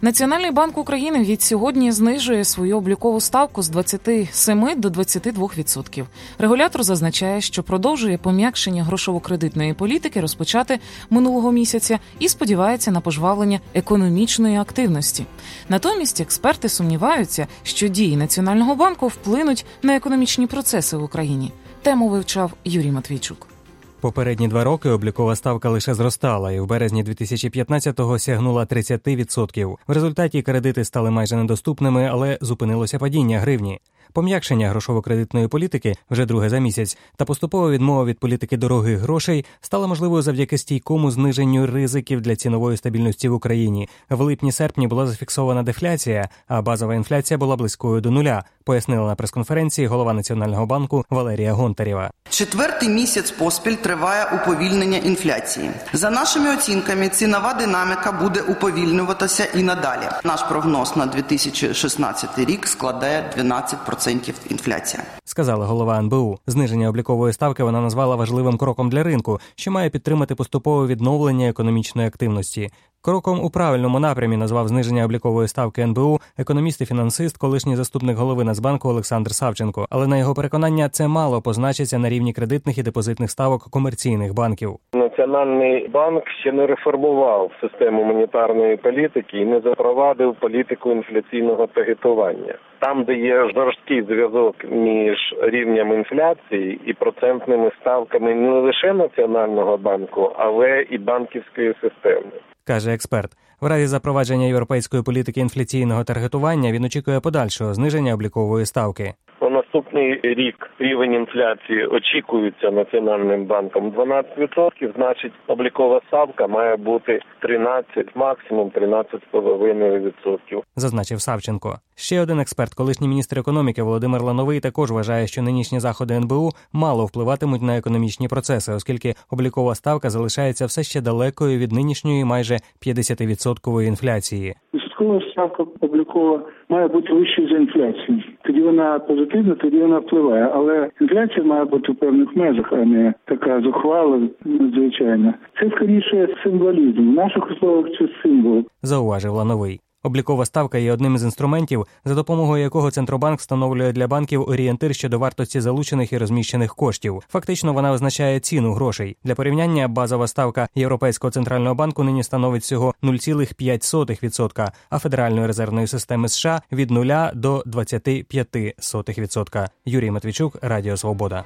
Національний банк України від сьогодні знижує свою облікову ставку з 27 до 22%. Регулятор зазначає, що продовжує пом'якшення грошово-кредитної політики розпочати минулого місяця і сподівається на пожвавлення економічної активності. Натомість експерти сумніваються, що дії Національного банку вплинуть на економічні процеси в Україні. Тему вивчав Юрій Матвійчук. Попередні 2 роки облікова ставка лише зростала і в березні 2015-го сягнула 30%. В результаті кредити стали майже недоступними, але зупинилося падіння гривні. Пом'якшення грошово-кредитної політики вже друге за місяць та поступова відмова від політики дорогих грошей стала можливою завдяки стійкому зниженню ризиків для цінової стабільності в Україні. В липні-серпні була зафіксована дефляція, а базова інфляція була близькою до нуля, пояснила на прес-конференції голова Національного банку Валерія Гонтарєва. 4-й місяць поспіль триває уповільнення інфляції. За нашими оцінками, цінова динаміка буде уповільнюватися і надалі. Наш прогноз на 2016 рік складає 12% інфляція. Сказала голова НБУ. Зниження облікової ставки вона назвала важливим кроком для ринку, що має підтримати поступове відновлення економічної активності. Кроком у правильному напрямі назвав зниження облікової ставки НБУ економіст і фінансист, колишній заступник голови Нацбанку Олександр Савченко. Але на його переконання це мало позначиться на рівні кредитних і депозитних ставок комерційних банків. Національний банк ще не реформував систему монетарної політики і не запровадив політику інфляційного таргетування. Там, де є жорсткий зв'язок між рівнем інфляції і процентними ставками не лише Національного банку, але і банківської системи. Каже експерт. В разі запровадження європейської політики інфляційного таргетування він очікує подальшого зниження облікової ставки. На наступний рік рівень інфляції очікується Національним банком 12%, значить облікова ставка має бути 13, максимум 13,5%. Зазначив Савченко. Ще один експерт, колишній міністр економіки Володимир Лановий, також вважає, що нинішні заходи НБУ мало впливатимуть на економічні процеси, оскільки облікова ставка залишається все ще далекою від нинішньої майже 50% інфляції. Відсоткова ставка облікова має бути вищою за інфляцію. Тоді вона позитивна, тоді вона впливає. Але інфляція має бути в певних межах, а не така зухвала, надзвичайна. Це скоріше символізм. В наших условиях це символ. Зауважив Лановий. Облікова ставка є одним із інструментів, за допомогою якого Центробанк встановлює для банків орієнтир щодо вартості залучених і розміщених коштів. Фактично вона визначає ціну грошей. Для порівняння базова ставка Європейського центрального банку нині становить всього 0,5%, а Федеральної резервної системи США – від 0 до 25%. Юрій Матвійчук, Радіо Свобода.